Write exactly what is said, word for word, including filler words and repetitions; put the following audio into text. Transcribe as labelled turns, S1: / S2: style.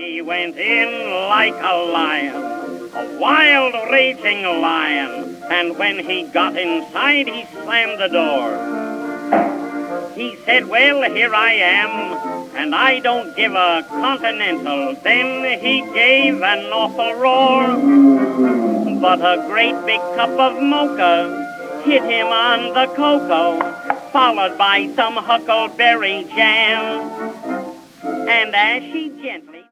S1: He went in like a lion, a wild, raging lion, and when he got inside, he slammed the door. He said, well, here I am, and I don't give a continental. Then he gave an awful roar, but a great big cup of mocha hit him on the cocoa, followed by some huckleberry jam. And as she gently